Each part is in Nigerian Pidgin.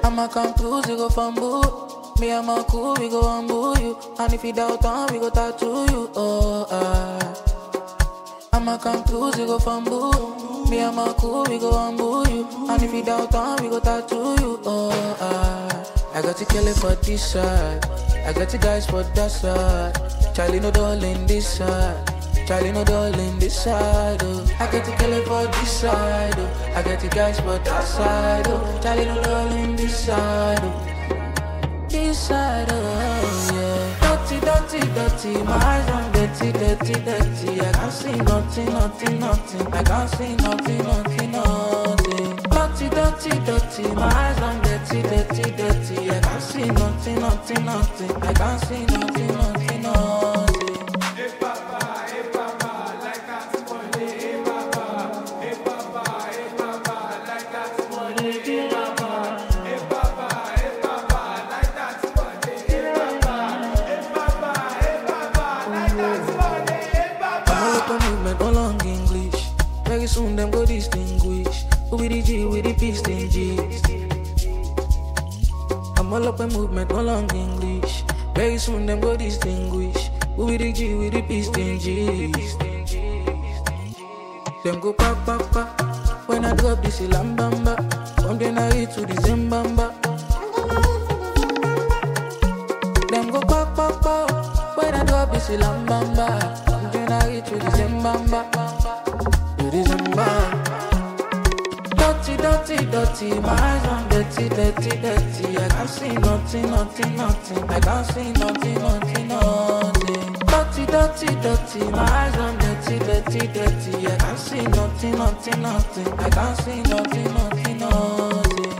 I'ma come cruise, we go fumble. Me and my cool, we go humble you. And if you doubt on, we go tattoo you. I'ma come cruise, we go fumble. Me and my cool, we go humble you. And if you doubt on, we go tattoo you. I got to kill it for this side. I got the guys for that side. Charlie no doll in this side. Charlie no doll in this side. I got to kill it for this side. I got the guys for that side. Charlie no doll in this side. This side, yeah. Dirty, dirty, dirty. My eyes on dirty, dirty, dirty. I can't see nothing, nothing, nothing. I can't see nothing, nothing, nothing. Dirty, dirty, dirty. My eyes on dirty, dirty, dirty. I can't see nothing, nothing, nothing. I can't see nothing, nothing, nothing. Hey papa, like that money. Hey papa, like that money. Hey papa, like that money. Hey papa, like that money. Hey papa. I'm all up on movement, no long English. Very soon them go distinguish. Who with the G, with the P, stingy. I'm all up in movement, no long English. Very soon them go distinguish. Who with the G, with the P, stingy. Them go pa pa pa. When I drop this lambamba. From January to December. Them go pa pa pa. When I drop this lambamba. From January to December. To December. Dirty, dirty, dirty, my eyes on dirty, dirty, dirty. I can't see nothing, nothing, nothing. I can't see nothing, nothing, nothing. Dirty, dirty, dirty, my eyes on dirty, dirty, dirty. I can't see nothing, nothing, nothing. I can't see nothing, nothing, nothing.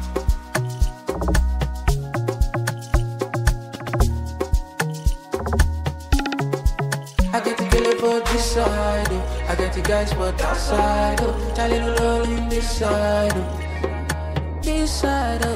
I get to kill it for this side, I get the guys for that side, Charlie no love in this side, this side.